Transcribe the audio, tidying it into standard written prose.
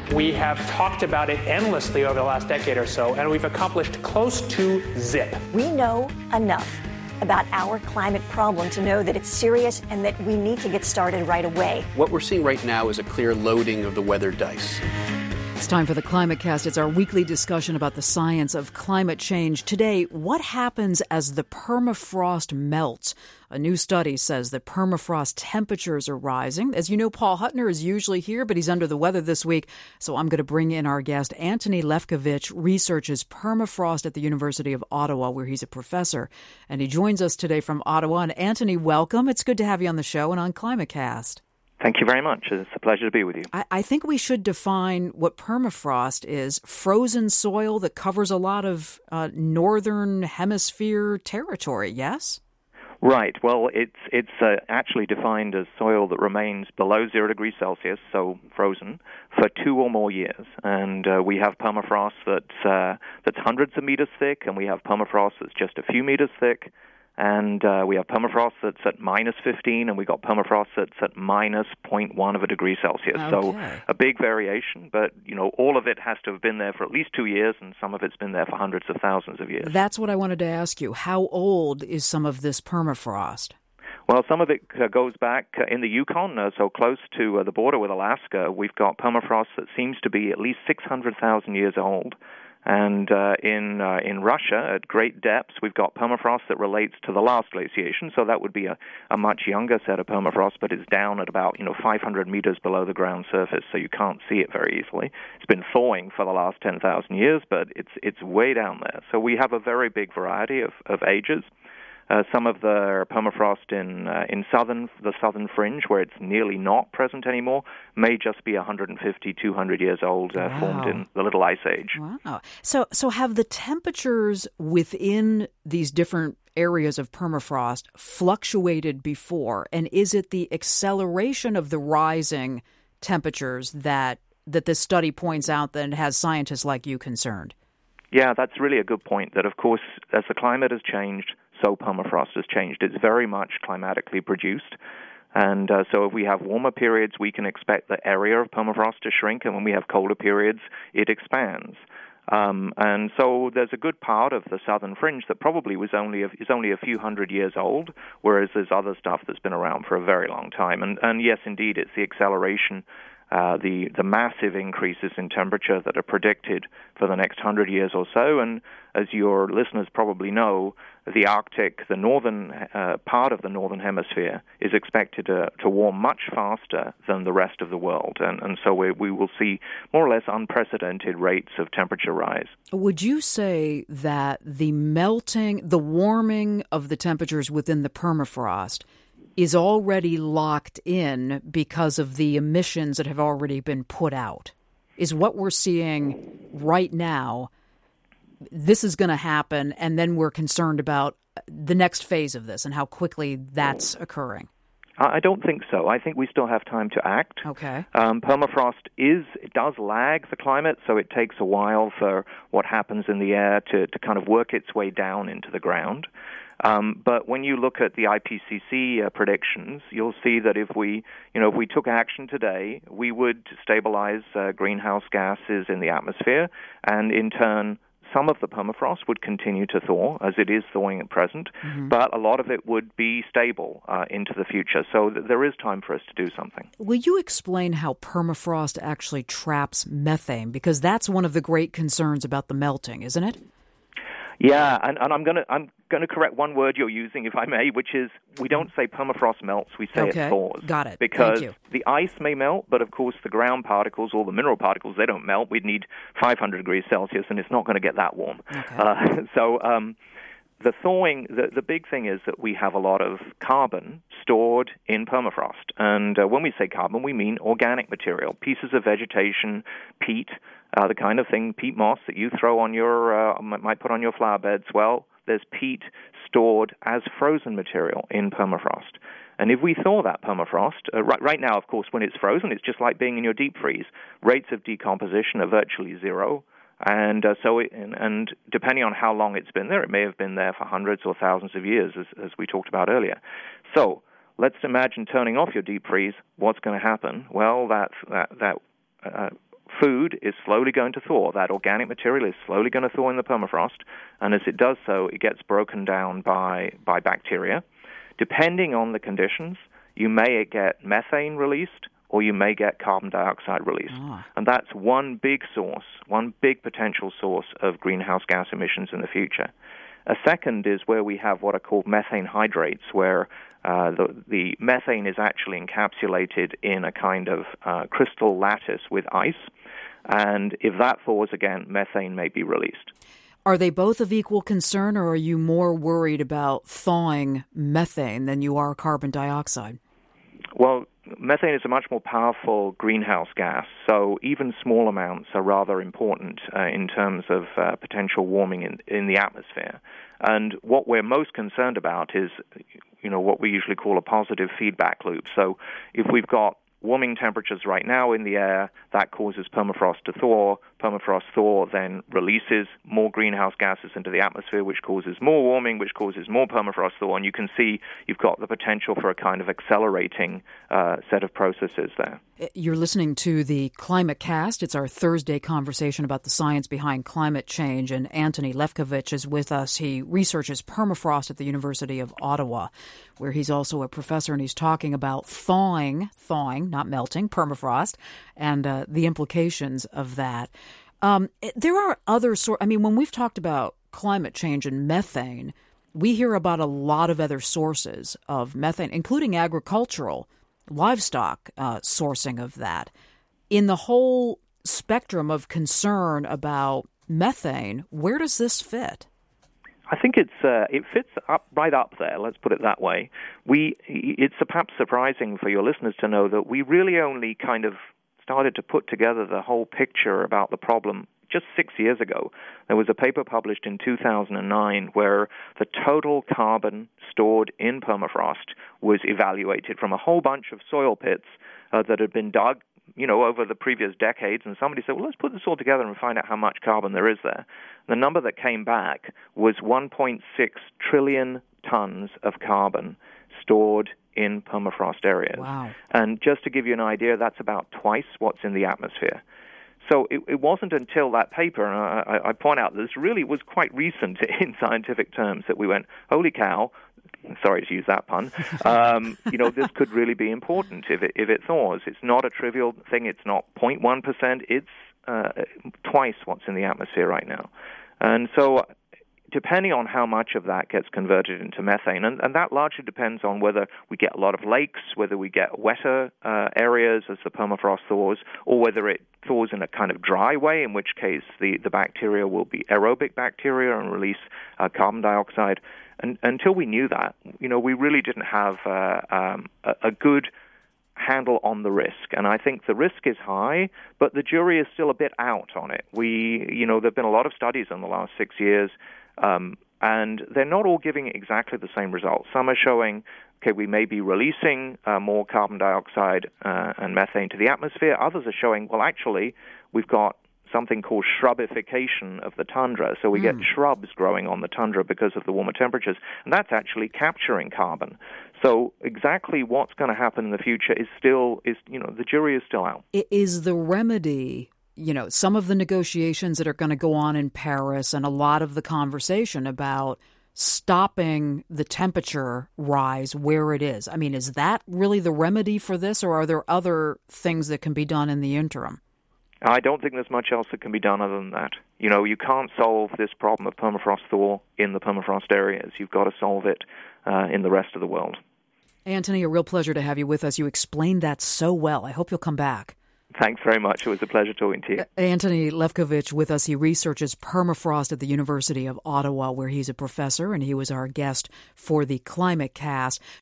We have talked about it endlessly over the last decade or so, and we've accomplished close to zip. We know enough about our climate problem to know that it's serious and that we need to get started right away. What we're seeing right now is a clear loading of the weather dice. It's time for the Climate Cast. It's our weekly discussion about the science of climate change. Today, what happens as the permafrost melts? A new study says that permafrost temperatures are rising. As you know, Paul Huttner is usually here, but he's under the weather this week. So I'm going to bring in our guest. Antony Lefkovich researches permafrost at the University of Ottawa, where he's a professor. And he joins us today from Ottawa. And Antony, welcome. It's good to have you on the show and on Climate Cast. Thank you very much. It's a pleasure to be with you. I think we should define what permafrost is. Frozen soil that covers a lot of northern hemisphere territory, yes? Right. Well, it's actually defined as soil that remains below 0 degrees Celsius, so frozen, for 2 or more years. And we have permafrost that's hundreds of meters thick, and we have permafrost that's just a few meters thick. And we have permafrost that's at minus 15, and we got permafrost that's at minus 0.1 of a degree Celsius. Okay. So a big variation, but all of it has to have been there for at least 2 years, and some of it's been there for hundreds of thousands of years. That's what I wanted to ask you. How old is some of this permafrost? Well, some of it goes back in the Yukon, so close to the border with Alaska. We've got permafrost that seems to be at least 600,000 years old. And in Russia, at great depths, we've got permafrost that relates to the last glaciation, so that would be a much younger set of permafrost, but it's down at about 500 meters below the ground surface, so you can't see it very easily. It's been thawing for the last 10,000 years, but it's way down there. So we have a very big variety of ages. Some of the permafrost in the southern fringe, where it's nearly not present anymore, may just be 150, 200 years old, Wow. formed in the Little Ice Age. Wow. So have the temperatures within these different areas of permafrost fluctuated before? And is it the acceleration of the rising temperatures that this study points out that has scientists like you concerned? Yeah, that's really a good point, that, of course, as the climate has changed, so permafrost has changed. It's very much climatically produced. And so if we have warmer periods, we can expect the area of permafrost to shrink, and when we have colder periods, it expands. And so there's a good part of the southern fringe that probably is only a few hundred years old, whereas there's other stuff that's been around for a very long time. And yes, indeed, it's the acceleration, the massive increases in temperature that are predicted for the next 100 years or so. And as your listeners probably know, the Arctic, the northern part of the northern hemisphere, is expected to warm much faster than the rest of the world. And so we will see more or less unprecedented rates of temperature rise. Would you say that the warming of the temperatures within the permafrost is already locked in because of the emissions that have already been put out? Is what we're seeing right now, this is going to happen, and then we're concerned about the next phase of this and how quickly that's occurring? I don't think so. I think we still have time to act. Okay. Permafrost does lag the climate, so it takes a while for what happens in the air to kind of work its way down into the ground. But when you look at the IPCC predictions, you'll see that if we took action today, we would stabilize greenhouse gases in the atmosphere, and in turn, some of the permafrost would continue to thaw, as it is thawing at present, but a lot of it would be stable into the future. So there is time for us to do something. Will you explain how permafrost actually traps methane? Because that's one of the great concerns about the melting, isn't it? Yeah, and I'm going to correct one word you're using, if I may, which is we don't say permafrost melts, we say it thaws. Got it. Because Thank you. The ice may melt, but of course the ground particles, all the mineral particles, they don't melt. We'd need 500 degrees Celsius, and it's not going to get that warm. Okay. The thawing, the big thing is that we have a lot of carbon stored in permafrost. And when we say carbon, we mean organic material, pieces of vegetation, peat, the kind of thing, peat moss that you throw on might put on your flower beds. Well, there's peat stored as frozen material in permafrost. And if we thaw that permafrost, right now, of course, when it's frozen, it's just like being in your deep freeze. Rates of decomposition are virtually zero. And depending on how long it's been there, it may have been there for hundreds or thousands of years, as we talked about earlier. So let's imagine turning off your deep freeze. What's going to happen? Well, that food is slowly going to thaw. That organic material is slowly going to thaw in the permafrost, and as it does so, it gets broken down by bacteria. Depending on the conditions, you may get methane released, or you may get carbon dioxide released. And that's one big potential source of greenhouse gas emissions in the future. A second is where we have what are called methane hydrates, where the methane is actually encapsulated in a kind of crystal lattice with ice. And if that thaws again, methane may be released. Are they both of equal concern, or are you more worried about thawing methane than you are carbon dioxide? Well, methane is a much more powerful greenhouse gas, so even small amounts are rather important in terms of potential warming in the atmosphere. And what we're most concerned about is, what we usually call a positive feedback loop. So if we've got warming temperatures right now in the air, that causes permafrost to thaw. Permafrost thaw then releases more greenhouse gases into the atmosphere, which causes more warming, which causes more permafrost thaw. And you can see you've got the potential for a kind of accelerating set of processes there. You're listening to the Climate Cast. It's our Thursday conversation about the science behind climate change, and Antony Lefkovich is with us. He researches permafrost at the University of Ottawa, where he's also a professor, and he's talking about thawing, not melting, permafrost, and the implications of that. There are other when we've talked about climate change and methane, we hear about a lot of other sources of methane, including agricultural, livestock sourcing of that. In the whole spectrum of concern about methane, where does this fit? I think it fits right up there. Let's put it that way. It's perhaps surprising for your listeners to know that we really only kind of started to put together the whole picture about the problem just 6 years ago. There was a paper published in 2009 where the total carbon stored in permafrost was evaluated from a whole bunch of soil pits that had been dug, over the previous decades, and somebody said, well, let's put this all together and find out how much carbon there is there. The number that came back was 1.6 trillion tons of carbon stored in permafrost areas. Wow. And just to give you an idea, that's about twice what's in the atmosphere. So it wasn't until that paper, and I point out this really was quite recent in scientific terms, that we went, holy cow, sorry to use that pun, this could really be important if it thaws. It's not a trivial thing. It's not 0.1%. It's twice what's in the atmosphere right now. And so depending on how much of that gets converted into methane, and that largely depends on whether we get a lot of lakes, whether we get wetter areas as the permafrost thaws, or whether it thaws in a kind of dry way, in which case the bacteria will be aerobic bacteria and release carbon dioxide. And until we knew that, we really didn't have a good handle on the risk. And I think the risk is high, but the jury is still a bit out on it. There have been a lot of studies in the last 6 years, and they're not all giving exactly the same results. Some are showing, we may be releasing more carbon dioxide and methane to the atmosphere. Others are showing, well, actually, we've got something called shrubification of the tundra. So we get shrubs growing on the tundra because of the warmer temperatures, and that's actually capturing carbon. So exactly what's going to happen in the future is the jury is still out. Is the remedy, some of the negotiations that are going to go on in Paris and a lot of the conversation about stopping the temperature rise where it is? I mean, is that really the remedy for this, or are there other things that can be done in the interim? I don't think there's much else that can be done other than that. You can't solve this problem of permafrost thaw in the permafrost areas. You've got to solve it in the rest of the world. Antony, a real pleasure to have you with us. You explained that so well. I hope you'll come back. Thanks very much. It was a pleasure talking to you. Antony Lefkovich with us. He researches permafrost at the University of Ottawa, where he's a professor, and he was our guest for the Climate Cast.